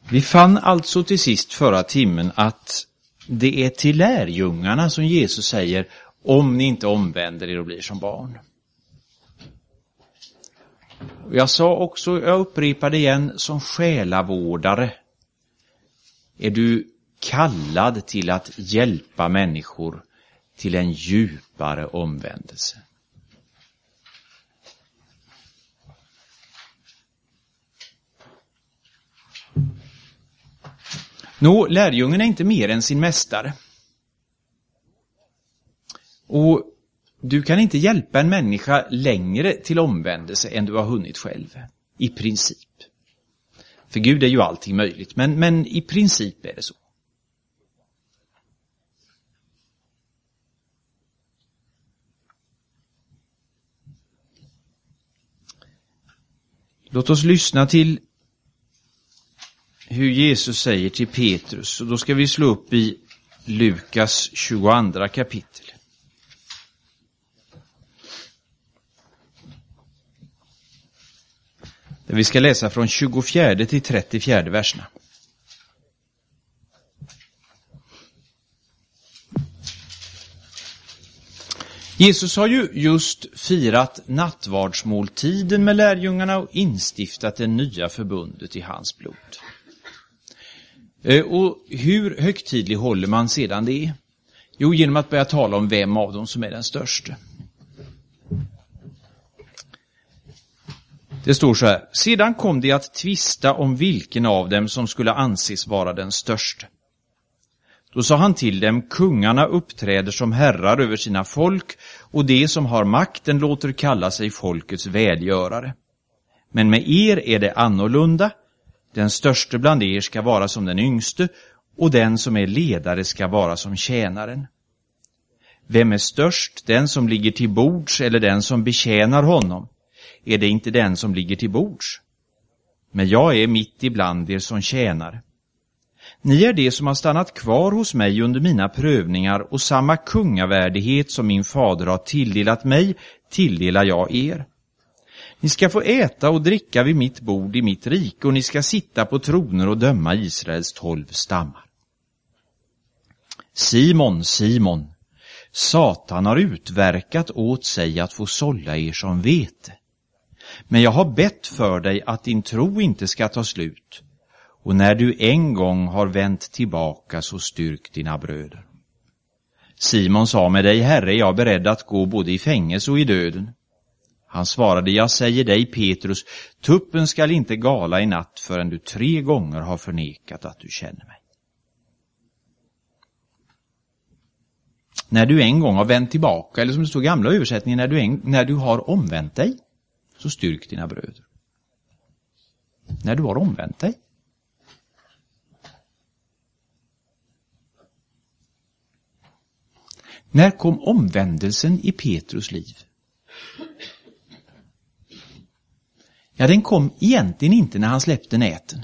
Vi fann alltså till sist förra timmen att det är till lärjungarna som Jesus säger: om ni inte omvänder er och blir som barn. Jag sa också, jag upprepar det igen, som själavårdare är du kallad till att hjälpa människor till en djupare omvändelse. Lärjungen är inte mer än sin mästare. Och du kan inte hjälpa en människa längre till omvändelse än du har hunnit själv. I princip. För Gud är ju allting möjligt, men i princip är det så. Låt oss lyssna till hur Jesus säger till Petrus. Och då ska vi slå upp i Lukas 22 kapitel. Där vi ska läsa från 24 till 34 verserna. Jesus har ju just firat nattvardsmåltiden med lärjungarna och instiftat det nya förbundet i hans blod. Och hur högtidlig håller man sedan det? Jo, genom att börja tala om vem av dem som är den största. Det står så här: sedan kom det att tvista om vilken av dem som skulle anses vara den största. Då sa han till dem: kungarna uppträder som herrar över sina folk, och de som har makten låter kalla sig folkets välgörare. Men med er är det annorlunda. Den störste bland er ska vara som den yngste, och den som är ledare ska vara som tjänaren. Vem är störst, den som ligger till bords eller den som betjänar honom? Är det inte den som ligger till bords? Men jag är mitt ibland er som tjänare. Ni är det som har stannat kvar hos mig under mina prövningar, och samma kungavärdighet som min fader har tilldelat mig tilldelar jag er. Ni ska få äta och dricka vid mitt bord i mitt rike, och ni ska sitta på troner och döma Israels 12 stammar. Simon, Simon, Satan har utverkat åt sig att få sålla er som vete. Men jag har bett för dig att din tro inte ska ta slut. Och när du en gång har vänt tillbaka, så styrk dina bröder. Simon sa: med dig, Herre, jag är beredd att gå både i fängelse och i döden. Han svarade: jag säger dig, Petrus, tuppen skall inte gala i natt förrän du 3 gånger har förnekat att du känner mig. När du en gång har vänt tillbaka, eller som det står i gamla översättningen, när du har omvänt dig, så styrk dina bröder. När du har omvänt dig. När kom omvändelsen i Petrus liv? Ja, den kom egentligen inte när han släppte näten.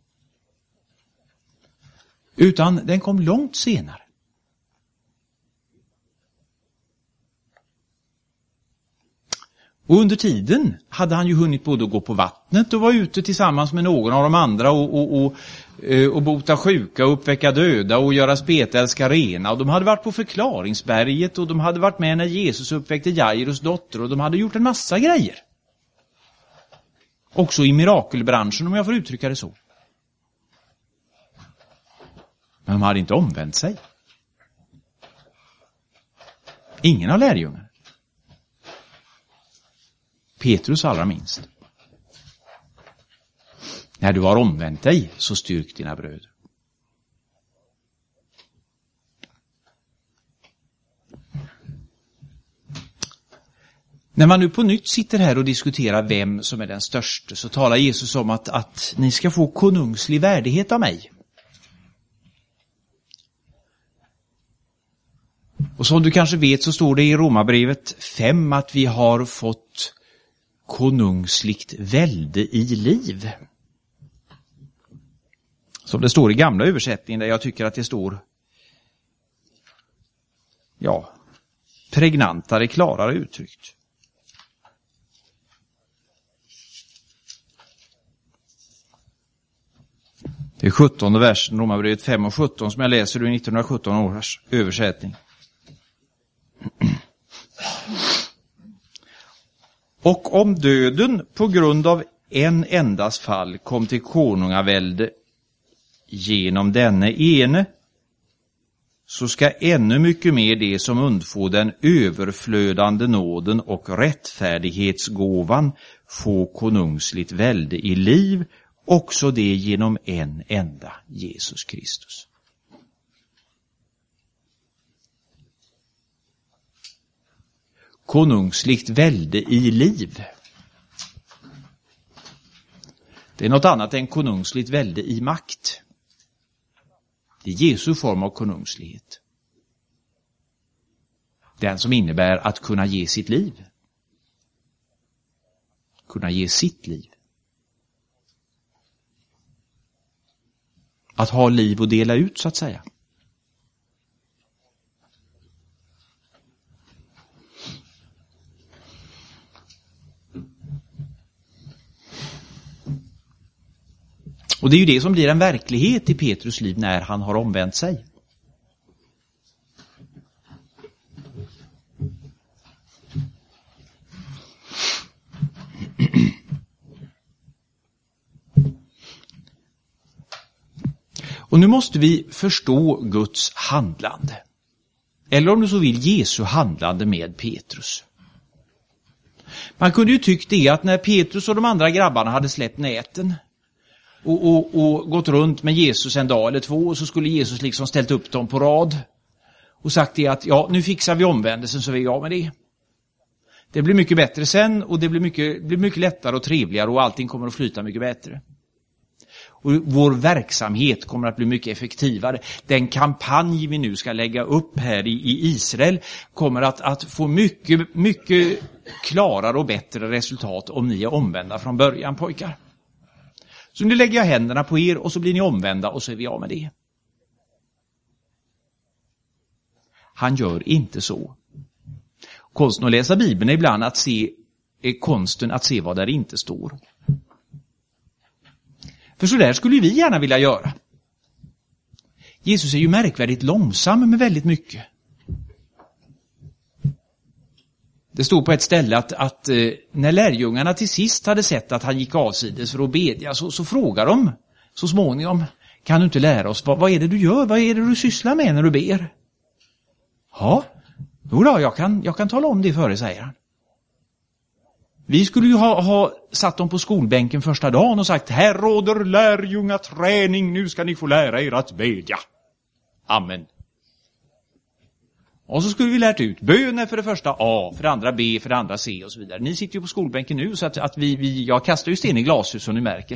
Utan den kom långt senare. Och under tiden hade han ju hunnit både att gå på vattnet och vara ute tillsammans med någon av de andra och bota sjuka och uppväcka döda och göra spetälska rena. Och de hade varit på förklaringsberget, och de hade varit med när Jesus uppväckte Jairus dotter, och de hade gjort en massa grejer. Också i mirakelbranschen, om jag får uttrycka det så. Men de hade inte omvänt sig. Ingen av lärjungarna. Petrus allra minst. När du har omvänt dig, så styrk dina bröder. När man nu på nytt sitter här och diskuterar vem som är den störste, så talar Jesus om att ni ska få konungslig värdighet av mig. Och som du kanske vet, så står det i Romarbrevet 5 att vi har fått konungsligt välde i liv. Som det står i gamla översättningen, där jag tycker att det står pregnantare, klarare uttryckt. Det är 17:e versen, Romarbrevet 5:17, som jag läser ur 1917 års översättning. Och om döden på grund av en endas fall kom till konungavälde genom denne ene, så ska ännu mycket mer det som undfår den överflödande nåden och rättfärdighetsgåvan få konungsligt välde i liv, också det genom en enda, Jesus Kristus. Konungsligt välde i liv. Det är något annat än konungsligt välde i makt. Det är Jesu form av konungslighet. Den som innebär att kunna ge sitt liv. Kunna ge sitt liv. Att ha liv och dela ut, så att säga. Och det är ju det som blir en verklighet i Petrus liv när han har omvänt sig. Och nu måste vi förstå Guds handlande. Eller om du så vill, Jesu handlande med Petrus. Man kunde ju tyckt det att när Petrus och de andra grabbarna hade släppt näten och gått runt med Jesus en dag eller två, och så skulle Jesus liksom ställt upp dem på rad och sagt det att ja, nu fixar vi omvändelsen så vi är av med det. Det blir mycket bättre sen, och det blir mycket lättare och trevligare, och allting kommer att flyta mycket bättre. Och vår verksamhet kommer att bli mycket effektivare. Den kampanj vi nu ska lägga upp här i Israel kommer att få mycket klarare och bättre resultat om ni är omvända från början, pojkar. Så nu lägger jag händerna på er och så blir ni omvända och så är vi av med det. Han gör inte så. Konsten att läsa Bibeln är ibland konsten att se vad där inte står. För så där skulle vi gärna vilja göra. Jesus är ju märkvärdigt långsam med väldigt mycket. Det stod på ett ställe att när lärjungarna till sist hade sett att han gick avsides för att bedja, så frågar de så småningom: kan du inte lära oss, vad är det du gör? Vad är det du sysslar med när du ber? Ja, jag kan tala om det för er, säger han. Vi skulle ju ha satt dem på skolbänken första dagen och sagt: här råder lärjungaträning, nu ska ni få lära er att bedja. Amen. Och så skulle vi lärt ut böner för det första A, för det andra B, för det andra C och så vidare. Ni sitter ju på skolbänken nu, så att jag kastar ju sten i glashus som ni märker.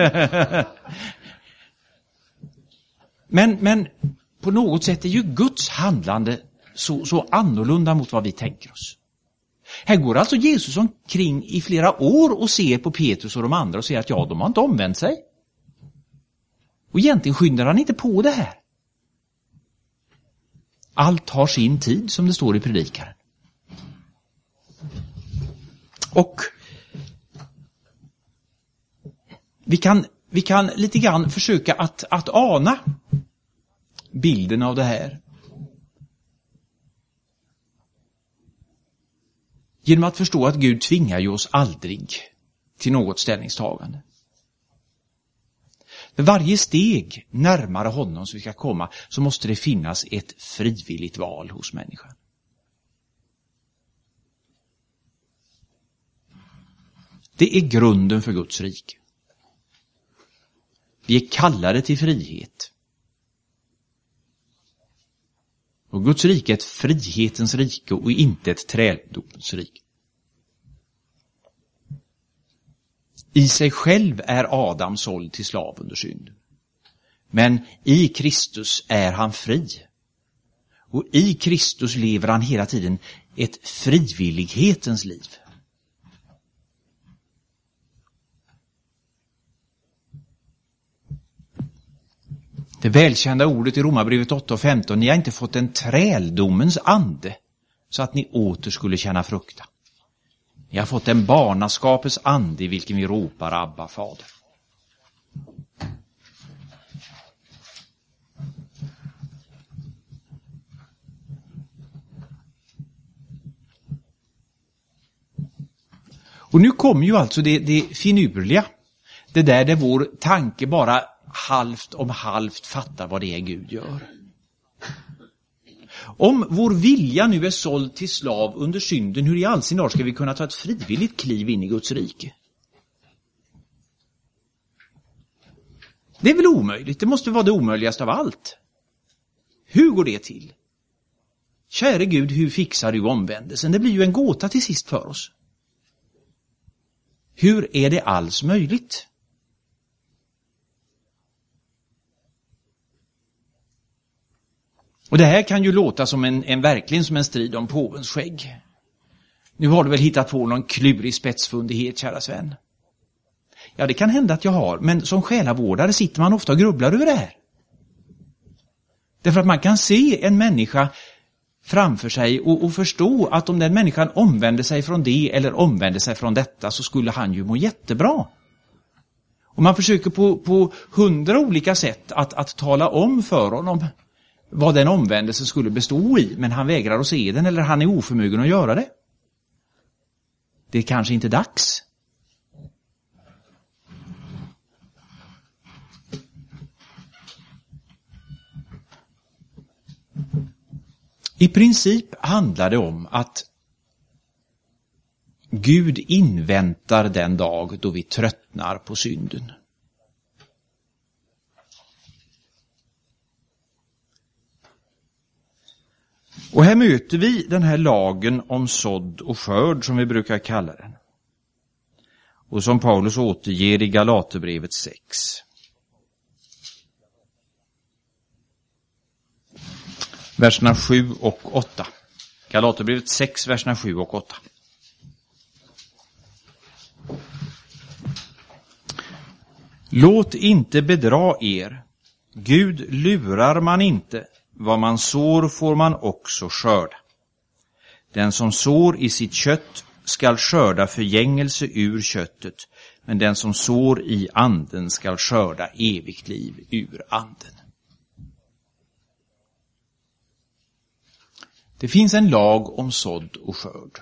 men på något sätt är ju Guds handlande så annorlunda mot vad vi tänker oss. Här går alltså Jesus omkring i flera år och ser på Petrus och de andra och säger att ja, de har inte omvänt sig. Och egentligen skyndar han inte på det här. Allt har sin tid, som det står i predikaren. Och vi kan lite grann försöka att ana bilden av det här. Genom att förstå att Gud tvingar ju oss aldrig till något ställningstagande. För varje steg närmare honom som vi ska komma, så måste det finnas ett frivilligt val hos människan. Det är grunden för Guds rike. Vi är kallade till frihet. Och Guds rike är ett frihetens rike och inte ett träldomens rike. I sig själv är Adam såld till slav under synd. Men i Kristus är han fri. Och i Kristus lever han hela tiden ett frivillighetens liv. Det välkända ordet i Romarbrevet 8:15: ni har inte fått en träldomens ande så att ni åter skulle känna fruktan. Ni har fått en barnaskapets ande i vilken vi ropar Abba, Fader. Och nu kommer ju alltså det finurliga. Det där vår tanke bara halvt om halvt fattar vad det är Gud gör. Om vår vilja nu är såld till slav under synden, hur i all sin dar ska vi kunna ta ett frivilligt kliv in i Guds rike? Det är väl omöjligt, det måste vara det omöjligaste av allt. Hur går det till? Käre Gud, hur fixar du omvändelsen? Det blir ju en gåta till sist för oss. Hur är det alls möjligt? Och det här kan ju låta som verkligen som en strid om påvens skägg. Nu har du väl hittat på någon klurig spetsfundighet, kära Sven. Ja, det kan hända att jag har, men som själavårdare sitter man ofta och grubblar över det här. Därför att man kan se en människa framför sig och förstå att om den människan omvände sig från det eller omvände sig från detta, så skulle han ju må jättebra. Och man försöker på 100 olika sätt att tala om för honom vad den omvändelsen skulle bestå i, men han vägrar att se den eller han är oförmögen att göra det. Det är kanske inte dags. I princip handlar det om att Gud inväntar den dag då vi tröttnar på synden. Och här möter vi den här lagen om sådd och skörd som vi brukar kalla den. Och som Paulus återger i Galaterbrevet 6. Verserna 7 och 8. Galaterbrevet 6, verserna 7 och 8. Låt inte bedra er. Gud lurar man inte. Vad man sår får man också skörda. Den som sår i sitt kött skall skörda förgängelse ur köttet, men den som sår i anden skall skörda evigt liv ur anden. Det finns en lag om sådd och skörd.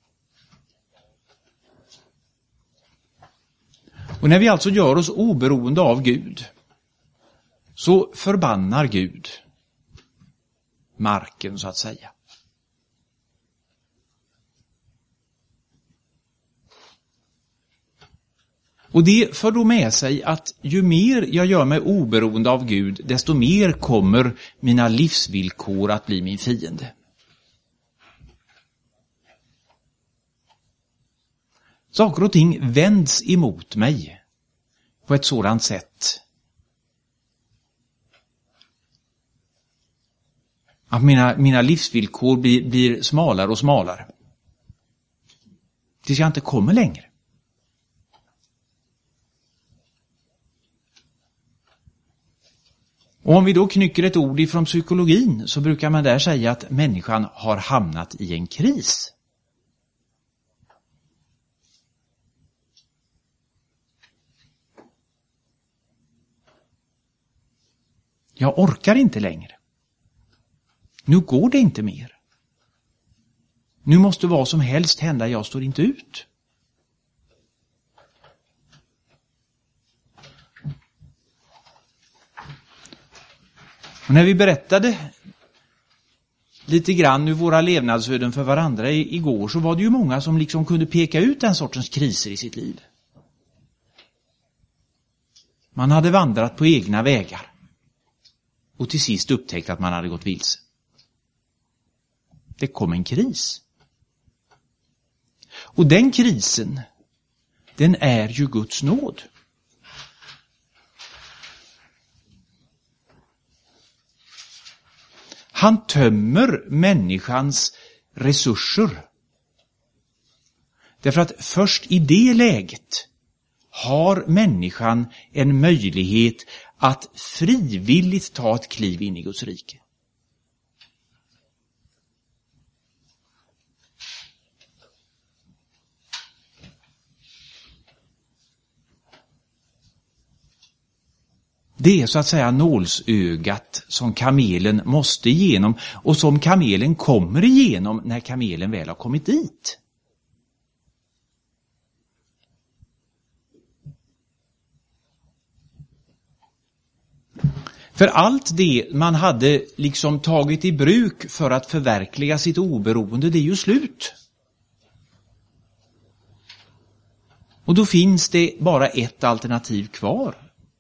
Och när vi alltså gör oss oberoende av Gud, så förbannar Gud marken, så att säga. Och det för då med sig att ju mer jag gör mig oberoende av Gud, desto mer kommer mina livsvillkor att bli min fiende. Saker och ting vänds emot mig på ett sådant sätt att mina livsvillkor blir smalare och smalare. Tills jag inte kommer längre. Och om vi då knycker ett ord ifrån psykologin, så brukar man där säga att människan har hamnat i en kris. Jag orkar inte längre. Nu går det inte mer. Nu måste vad som helst hända, jag står inte ut. Och när vi berättade lite grann ur våra levnadsöden för varandra igår, så var det ju många som liksom kunde peka ut den sortens kriser i sitt liv. Man hade vandrat på egna vägar och till sist upptäckt att man hade gått vilse. Det kom en kris. Och den krisen, den är ju Guds nåd. Han tömmer människans resurser. Därför att först i det läget har människan en möjlighet att frivilligt ta ett kliv in i Guds rike. Det är så att säga nålsögat som kamelen måste igenom och som kamelen kommer igenom när kamelen väl har kommit dit. För allt det man hade liksom tagit i bruk för att förverkliga sitt oberoende, det är ju slut. Och då finns det bara ett alternativ kvar.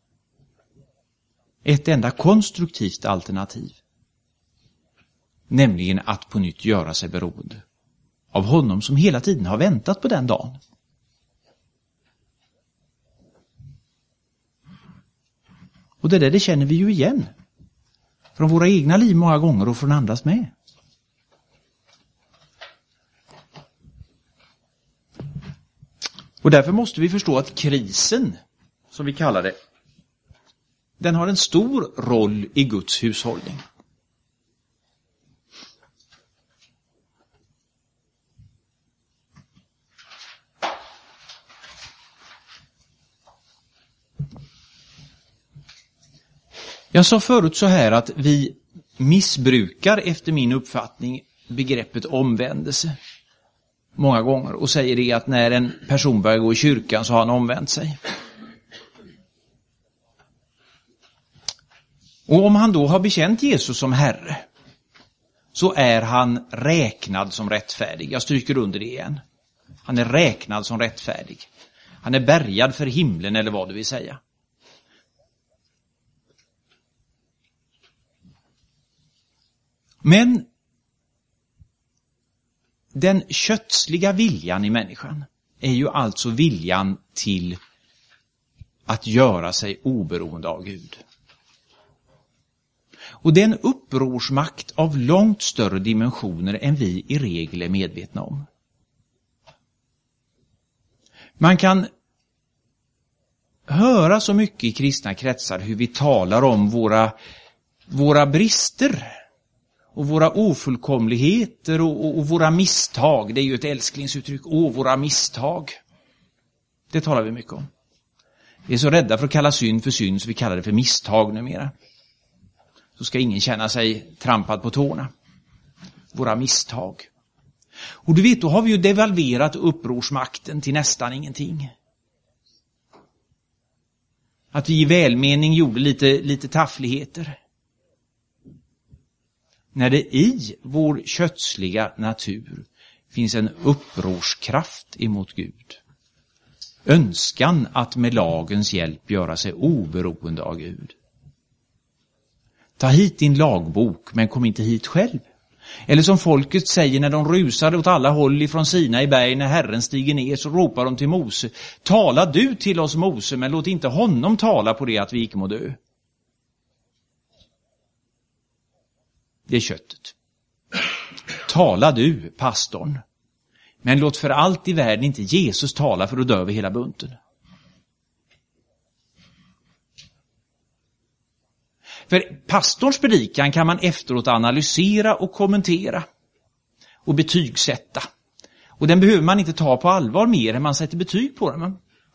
Ett enda konstruktivt alternativ. Nämligen att på nytt göra sig beroende av honom som hela tiden har väntat på den dagen. Och det där, det känner vi ju igen. Från våra egna liv många gånger och från andras med. Och därför måste vi förstå att krisen, som vi kallar det, den har en stor roll i Guds hushållning. Jag sa förut så här att vi missbrukar efter min uppfattning begreppet omvändelse många gånger och säger det att när en person börjar gå i kyrkan så har han omvänt sig. Och om han då har bekänt Jesus som Herre så är han räknad som rättfärdig. Jag stryker under det igen. Han är räknad som rättfärdig. Han är bärgad för himlen eller vad du vill säga. Men den kötsliga viljan i människan är ju alltså viljan till att göra sig oberoende av Gud. Och det är en upprorsmakt av långt större dimensioner än vi i regel är medvetna om. Man kan höra så mycket i kristna kretsar hur vi talar om våra brister och våra ofullkomligheter och våra misstag. Det är ju ett älsklingsuttryck. Våra misstag. Det talar vi mycket om. Vi är så rädda för att kalla synd för synd så vi kallar det för misstag numera. Så ska ingen känna sig trampad på tårna. Våra misstag. Och du vet, då har vi ju devalverat upprorsmakten till nästan ingenting. Att vi i välmening gjorde lite taffligheter. När det i vår kötsliga natur finns en upprorskraft emot Gud. Önskan att med lagens hjälp göra sig oberoende av Gud. Ta hit din lagbok, men kom inte hit själv. Eller som folket säger när de rusar åt alla håll ifrån Sina i berg, när Herren stiger ner så ropar de till Mose: tala du till oss, Mose, men låt inte honom tala på det att vi icke må dö. Det är köttet. Tala du, pastorn, men låt för allt i världen inte Jesus tala, för då dör vi hela bunten. För pastorns predikan kan man efteråt analysera och kommentera och betygsätta. Och den behöver man inte ta på allvar mer än man sätter betyg på den.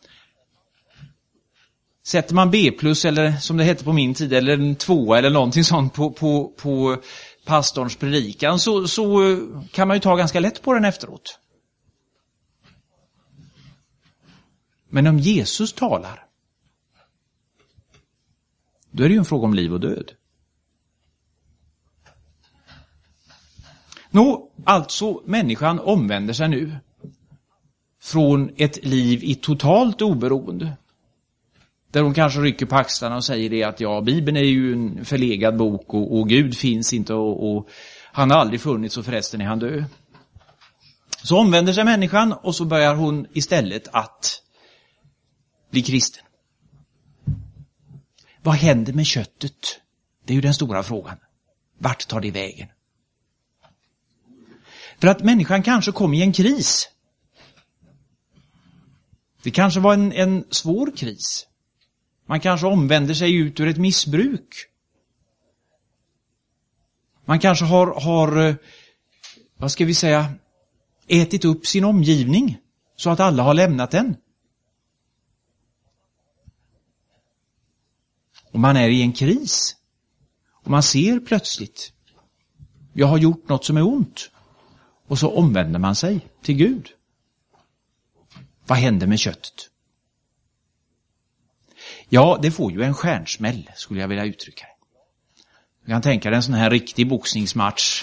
Sätter man B+ eller som det hette på min tid, eller en 2 eller någonting sånt på pastorns predikan så kan man ju ta ganska lätt på den efteråt. Men om Jesus talar, då är det ju en fråga om liv och död. Alltså människan omvänder sig nu från ett liv i totalt oberoende. Där hon kanske rycker på axlarna och säger det att ja, Bibeln är ju en förlegad bok och Gud finns inte och han har aldrig funnits och förresten är han död. Så omvänder sig människan och så börjar hon istället att bli kristen. Vad händer med köttet? Det är ju den stora frågan. Vart tar det vägen? För att människan kanske kom i en kris. Det kanske var en svår kris. Man kanske omvänder sig ut ur ett missbruk. Man kanske har vad ska vi säga, ätit upp sin omgivning så att alla har lämnat den. Och man är i en kris. Och man ser plötsligt, jag har gjort något som är ont. Och så omvänder man sig till Gud. Vad händer med köttet? Ja, det får ju en stjärnsmäll, skulle jag vilja uttrycka det. Jag kan tänka dig en sån här riktig boxningsmatch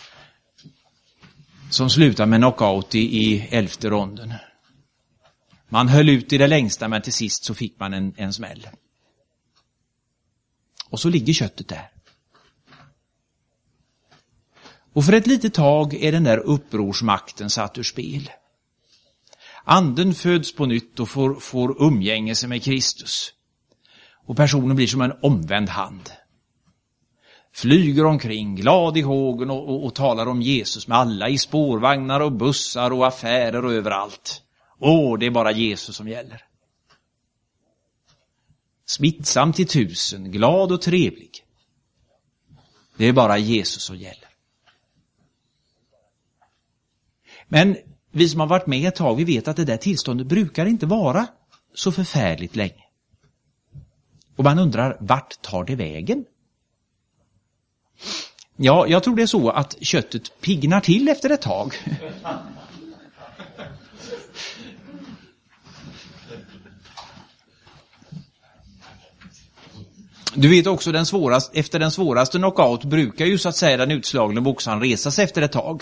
som slutar med knockout i 11:e ronden. Man höll ut i det längsta, men till sist så fick man en smäll. Och så ligger köttet där. Och för ett litet tag är den där upprorsmakten satt ur spel. Anden föds på nytt och får umgängelse med Kristus. Och personen blir som en omvänd hand. Flyger omkring, glad i hågen och talar om Jesus med alla i spårvagnar och bussar och affärer och överallt. Det är bara Jesus som gäller. Smittsam till 1000, glad och trevlig. Det är bara Jesus som gäller. Men vi som har varit med ett tag, vi vet att det där tillståndet brukar inte vara så förfärligt länge. Och man undrar, vart tar det vägen? Ja, jag tror det är så att köttet piggnar till efter ett tag. Du vet också, efter den svåraste knockout brukar ju så att säga den utslagne boxaren resa sig efter ett tag.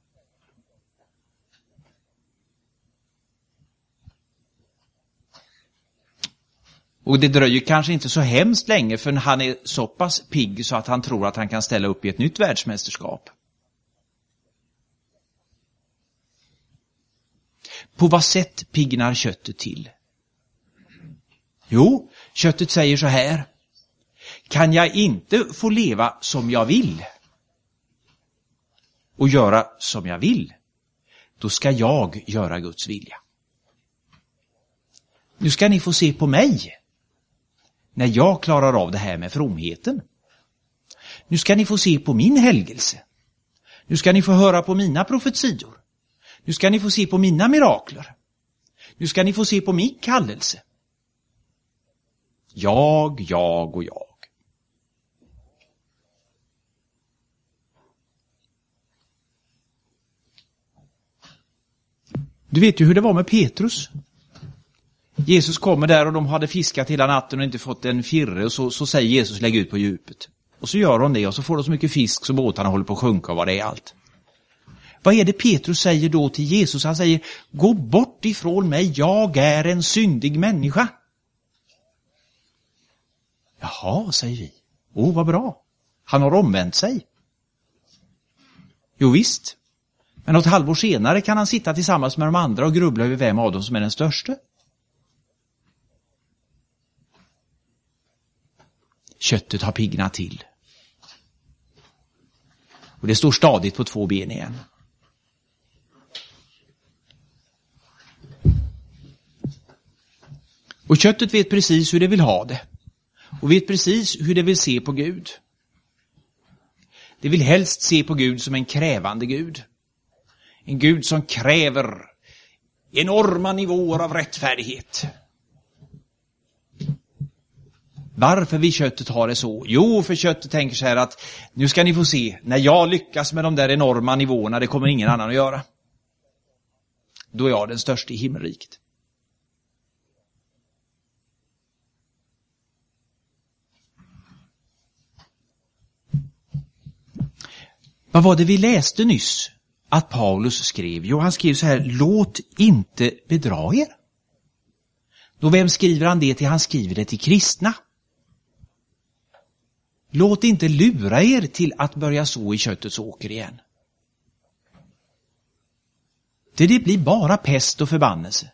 Och det dröjer kanske inte så hemskt länge för han är så pass pigg så att han tror att han kan ställa upp i ett nytt världsmästerskap. På vad sätt piggnar köttet till? Jo, köttet säger så här: kan jag inte få leva som jag vill och göra som jag vill, då ska jag göra Guds vilja. Nu ska ni få se på mig när jag klarar av det här med fromheten. Nu ska ni få se på min helgelse. Nu ska ni få höra på mina profetior. Nu ska ni få se på mina mirakler. Nu ska ni få se på min kallelse. Jag. Du vet ju hur det var med Petrus. Jesus kommer där och de hade fiskat hela natten och inte fått en firre, och så säger Jesus, lägg ut på djupet. Och så gör de det, och så får de så mycket fisk så båtarna håller på att sjunka och vad det är allt. Vad är det Petrus säger då till Jesus? Han säger, gå bort ifrån mig, jag är en syndig människa. Jaha, säger vi. Vad bra. Han har omvänt sig. Jo visst. Men något halvår senare kan han sitta tillsammans med de andra och grubbla över vem av dem som är den största. Köttet har piggnat till. Och det står stadigt på 2 ben igen. Och köttet vet precis hur det vill ha det. Och vet precis hur det vill se på Gud. Det vill helst se på Gud som en krävande Gud. En Gud som kräver enorma nivåer av rättfärdighet. Varför vill köttet ha det så? Jo, för köttet tänker så här att nu ska ni få se, när jag lyckas med de där enorma nivåerna, det kommer ingen annan att göra. Då är jag den största i himmelriket. Vad var det vi läste nyss att Paulus skrev? Jo, han skrev så här, låt inte bedra er. Då vem skriver han det till? Han skriver det till kristna. Låt inte lura er till att börja så i köttets åker igen. Det blir bara pest och förbannelse.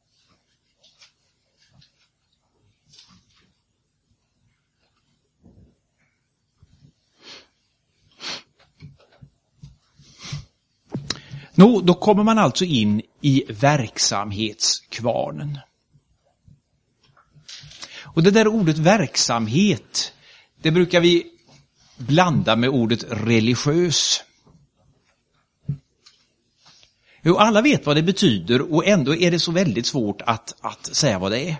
Då kommer man alltså in i verksamhetskvarnen. Och det där ordet verksamhet, det brukar vi blanda med ordet religiös. Jo, alla vet vad det betyder och ändå är det så väldigt svårt att säga vad det är.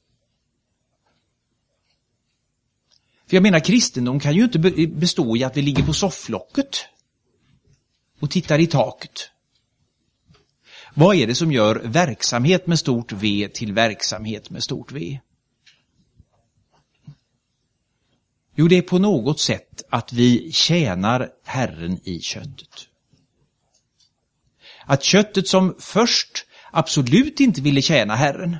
För jag menar, kristendom kan ju inte bestå i att vi ligger på sofflocket och tittar i taket. Vad är det som gör verksamhet med stort V till verksamhet med stort V? Jo, det är på något sätt att vi tjänar Herren i köttet. Att köttet som först absolut inte ville tjäna Herren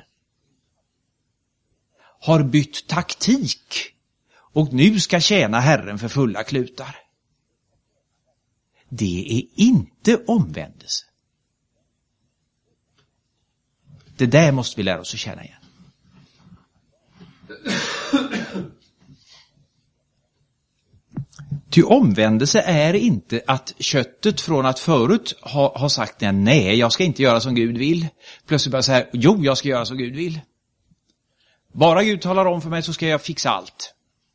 har bytt taktik och nu ska tjäna Herren för fulla klutar. Det är inte omvändelse. Det där måste vi lära oss att känna igen. Ty omvändelse är inte att köttet från att förut ha sagt nej, jag ska inte göra som Gud vill. Plötsligt bara säga, jo, jag ska göra som Gud vill. Bara Gud talar om för mig så ska jag fixa allt.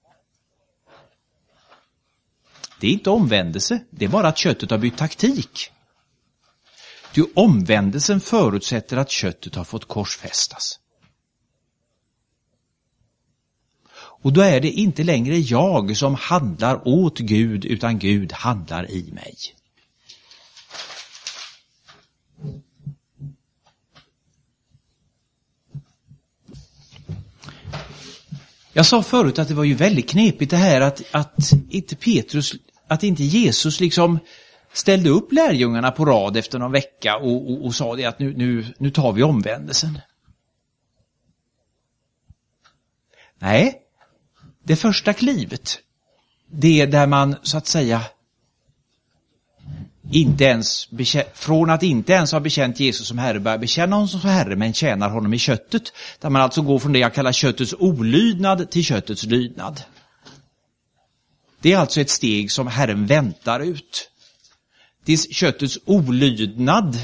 Det är inte omvändelse, det är bara att köttet har bytt taktik. Ty omvändelsen förutsätter att köttet har fått korsfästas. Och då är det inte längre jag som handlar åt Gud, utan Gud handlar i mig. Jag sa förut att det var ju väldigt knepigt det här att inte Jesus liksom ställde upp lärjungarna på rad efter någon vecka och sa det att nu tar vi omvändelsen. Nej, det första klivet, det är där man så att säga inte ens från att inte ens ha bekänt Jesus som Herre börjar bekänna honom som Herre, men tjänar honom i köttet. Där man alltså går från det jag kallar köttets olydnad till köttets lydnad. Det är alltså ett steg som Herren väntar ut. Tills köttets olydnad,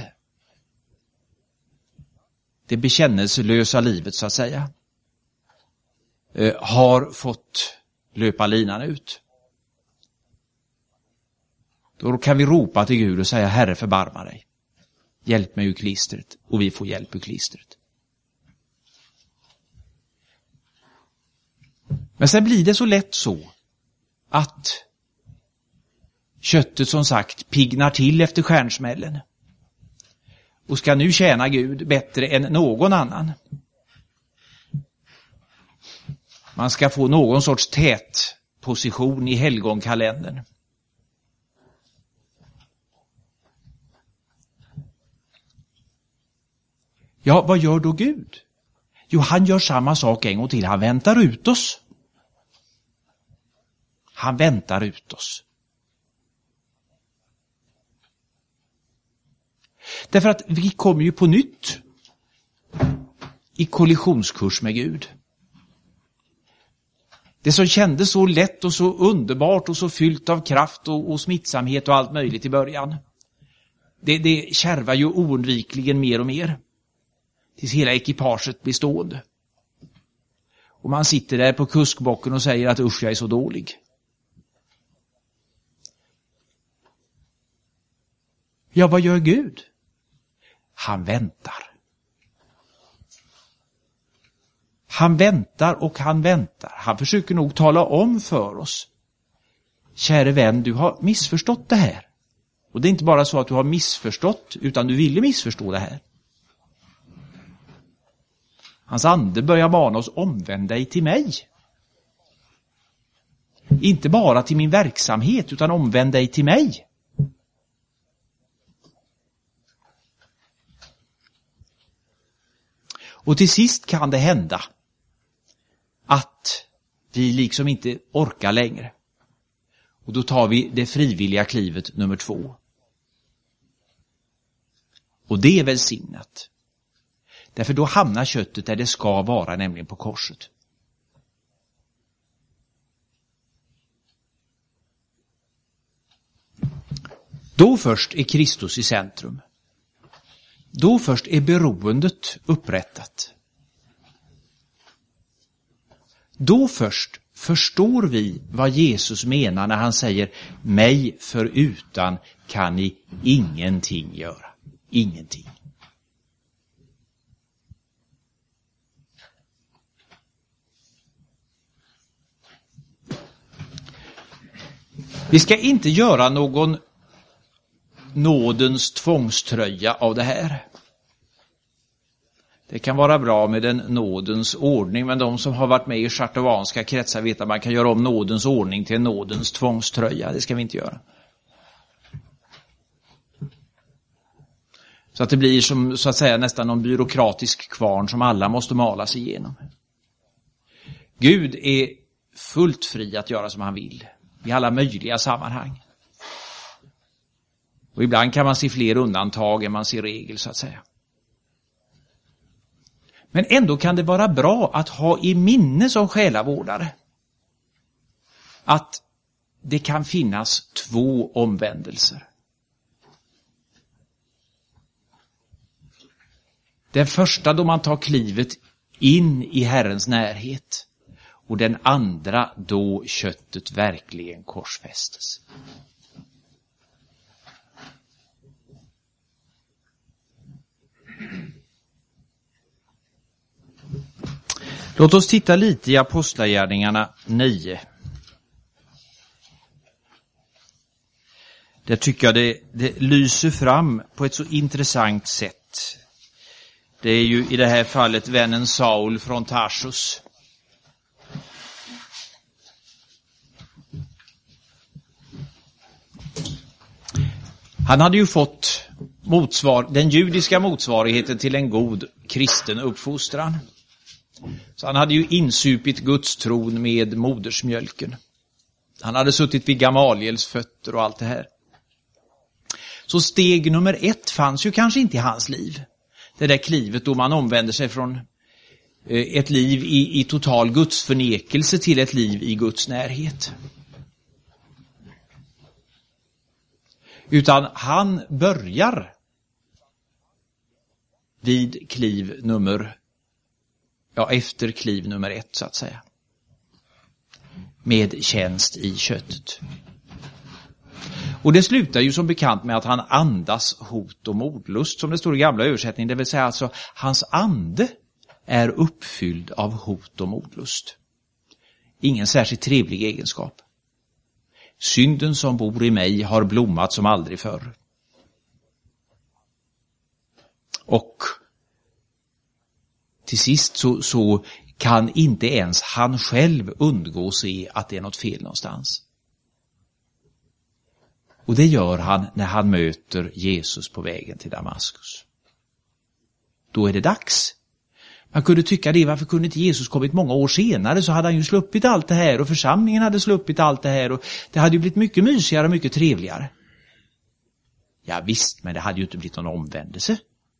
det bekännelselösa livet så att säga, har fått löpa linan ut. Då kan vi ropa till Gud och säga, Herre, förbarma dig. Hjälp mig ur klistret. Och vi får hjälp ur klistret. Men sen blir det så lätt så att köttet som sagt pignar till efter stjärnsmällen. Och ska nu tjäna Gud bättre än någon annan. Man ska få någon sorts tät position i helgonkalendern. Ja, vad gör då Gud? Jo, han gör samma sak en gång till. Han väntar ut oss. Han väntar ut oss. Därför att vi kommer ju på nytt i kollisionskurs med Gud. Det som kändes så lätt och så underbart och så fyllt av kraft och smittsamhet och allt möjligt i början. Det kärvar ju oundvikligen mer och mer. Tills hela ekipaget blir stående. Och man sitter där på kuskbocken och säger att usch, jag är så dålig. Ja, vad gör Gud? Han väntar. Han väntar och han väntar. Han försöker nog tala om för oss. Käre vän, du har missförstått det här. Och det är inte bara så att du har missförstått, utan du ville missförstå det här. Hans ande börjar mana oss, omvänd dig till mig. Inte bara till min verksamhet, utan omvänd dig till mig. Och till sist kan det hända att vi liksom inte orkar längre. Och då tar vi det frivilliga klivet nummer 2. Och det är välsignat. Därför då hamnar köttet där det ska vara, nämligen på korset. Då först är Kristus i centrum. Då först är beroendet upprättat. Då först förstår vi vad Jesus menar när han säger, mig förutan kan ni ingenting göra. Ingenting. Vi ska inte göra någon nådens tvångströja av det här. Det kan vara bra med en nådens ordning, men de som har varit med i schartovanska kretsar vet att man kan göra om nådens ordning till en nådens tvångströja. Det ska vi inte göra. Så att det blir som, så att säga, nästan någon byråkratisk kvarn som alla måste malas igenom. Gud är fullt fri att göra som han vill i alla möjliga sammanhang. Och ibland kan man se fler undantag än man ser regel, så att säga. Men ändå kan det vara bra att ha i minne som själavårdare att det kan finnas 2 omvändelser. Den första då man tar klivet in i Herrens närhet, och den andra då köttet verkligen korsfästes. Låt oss titta lite i Apostlagärningarna 9. Där tycker jag det lyser fram på ett så intressant sätt. Det är ju i det här fallet vännen Saul från Tarsus. Han hade ju fått den judiska motsvarigheten till en god kristen uppfostran. Så han hade ju insupit Guds tron med modersmjölken. Han hade suttit vid Gamaliels fötter och allt det här. Så steg nummer 1 fanns ju kanske inte i hans liv. Det där klivet då man omvänder sig från ett liv i total Guds förnekelse till ett liv i Guds närhet. Utan han börjar vid efter kliv nummer 1, så att säga. Med tjänst i köttet. Och det slutar ju som bekant med att han andas hot och mordlust, som det står i gamla översättningen. Det vill säga alltså, hans ande är uppfylld av hot och mordlust. Ingen särskilt trevlig egenskap. Synden som bor i mig har blommat som aldrig förr. Och till sist så kan inte ens han själv undgå att se att det är något fel någonstans. Och det gör han när han möter Jesus på vägen till Damaskus. Då är det dags. Man kunde tycka det, varför kunde inte Jesus kommit många år senare, så hade han ju sluppit allt det här och församlingen hade sluppit allt det här och det hade ju blivit mycket mysigare och mycket trevligare. Ja visst, men det hade ju inte blivit någon omvändelse.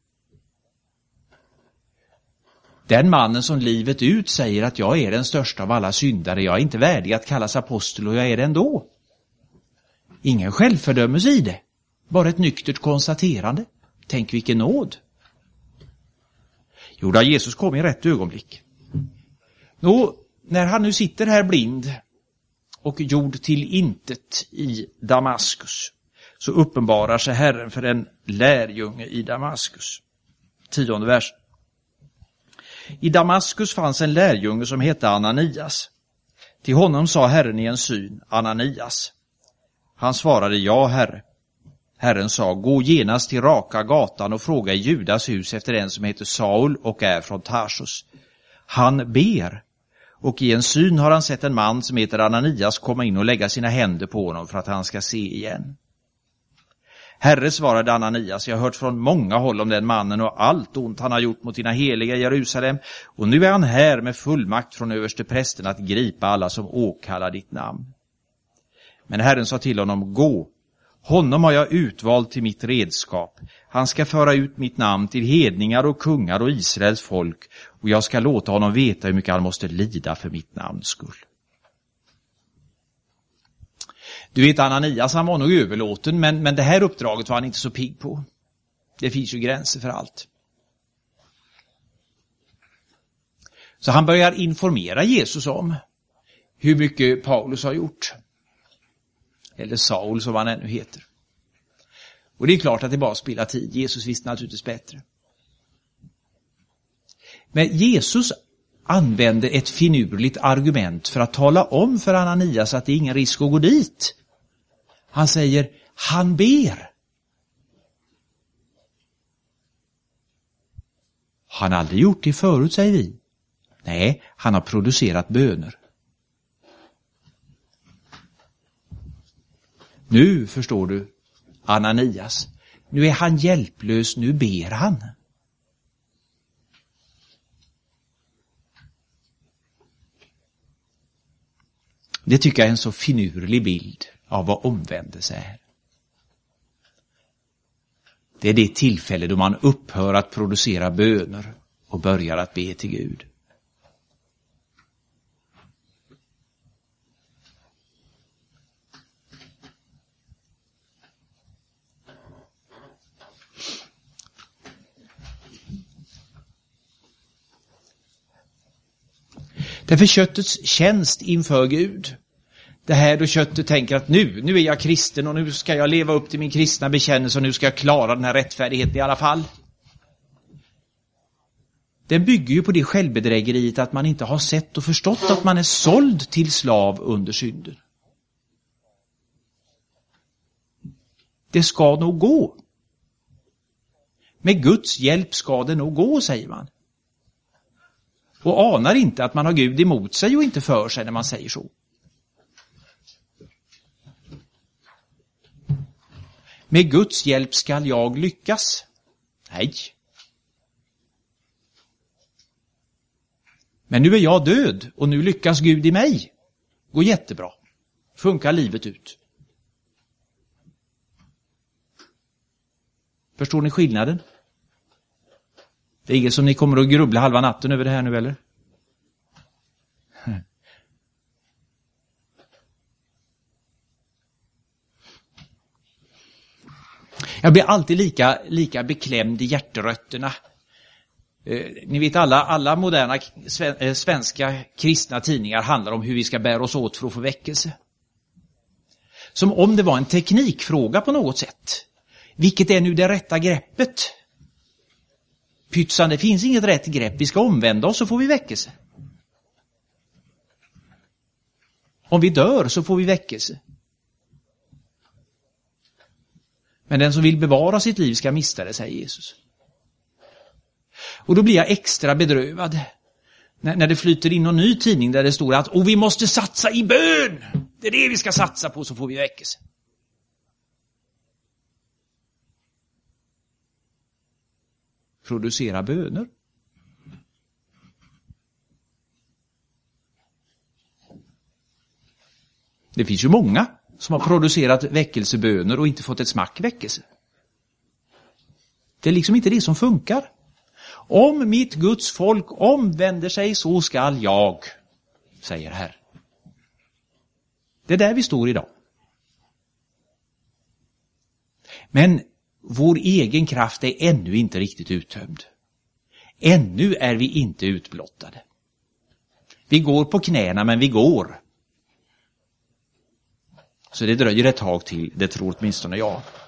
Den mannen som livet ut säger att jag är den största av alla syndare, jag är inte värdig att kallas apostel och jag är det ändå. Ingen självfördömelse i det, bara ett nyktert konstaterande. Tänk vilken nåd. Jo, då Jesus kom i rätt ögonblick. När han nu sitter här blind och gjord till intet i Damaskus, så uppenbarar sig Herren för en lärjunge i Damaskus. 10:e vers. I Damaskus fanns en lärjunge som hette Ananias. Till honom sa Herren i en syn, Ananias. Han svarade, ja herre. Herren sa, gå genast till raka gatan och fråga i Judas hus efter en som heter Saul och är från Tarsus. Han ber, och i en syn har han sett en man som heter Ananias komma in och lägga sina händer på honom för att han ska se igen. Herre, svarade Ananias, jag har hört från många håll om den mannen och allt ont han har gjort mot dina heliga i Jerusalem, och nu är han här med fullmakt från överste prästen att gripa alla som åkallar ditt namn. Men Herren sa till honom, gå. Honom har jag utvalt till mitt redskap. Han ska föra ut mitt namn till hedningar och kungar och Israels folk, och jag ska låta honom veta hur mycket han måste lida för mitt namns skull. Du vet, Ananias, han var nog överlåten, men det här uppdraget var han inte så pigg på. Det finns ju gränser för allt. Så han börjar informera Jesus om hur mycket Paulus har gjort. Eller Saul som han ännu heter. Och det är klart att det bara spilla tid. Jesus visste naturligtvis bättre. Men Jesus använde ett finurligt argument för att tala om för Ananias att det är ingen risk att gå dit. Han säger, han ber. Han har aldrig gjort det förut, säger vi. Nej, han har producerat böner. Nu förstår du, Ananias. Nu är han hjälplös, nu ber han. Det tycker jag är en så finurlig bild av vad omvändelse är. Det är det tillfälle då man upphör att producera böner och börjar att be till Gud. Därför köttets tjänst inför Gud. Det här då köttet tänker att nu är jag kristen och nu ska jag leva upp till min kristna bekännelse och nu ska jag klara den här rättfärdigheten i alla fall. Den bygger ju på det självbedrägeriet att man inte har sett och förstått att man är såld till slav under synden. Det ska nog gå. Med Guds hjälp ska det nog gå, säger man. Och anar inte att man har Gud emot sig och inte för sig när man säger så. Med Guds hjälp skall jag lyckas. Nej. Men nu är jag död och nu lyckas Gud i mig. Går jättebra. Funkar livet ut. Förstår ni skillnaden? Det är inget som ni kommer att grubbla halva natten över det här nu, eller? Jag blir alltid lika beklämd i hjärterötterna. Ni vet alla moderna svenska kristna tidningar handlar om hur vi ska bära oss åt för att få väckelse. Som om det var en teknikfråga på något sätt. Vilket är nu det rätta greppet? Pytsan, det finns inget rätt grepp. Vi ska omvända oss så får vi väckelse. Om vi dör så får vi väckelse. Men den som vill bevara sitt liv ska mista det, säger Jesus. Och då blir jag extra bedrövad när det flyter in någon ny tidning där det står att vi måste satsa i bön. Det är det vi ska satsa på så får vi väckelse. Producera böner. Det finns ju många som har producerat väckelseböner och inte fått ett smack väckelse. Det är liksom inte det som funkar. Om mitt Guds folk omvänder sig så skall jag, säger Herre. Det är där vi står idag. Men vår egen kraft är ännu inte riktigt uttömd. Ännu är vi inte utblottade. Vi går på knäna, men vi går. Så det dröjer ett tag till, det tror åtminstone jag.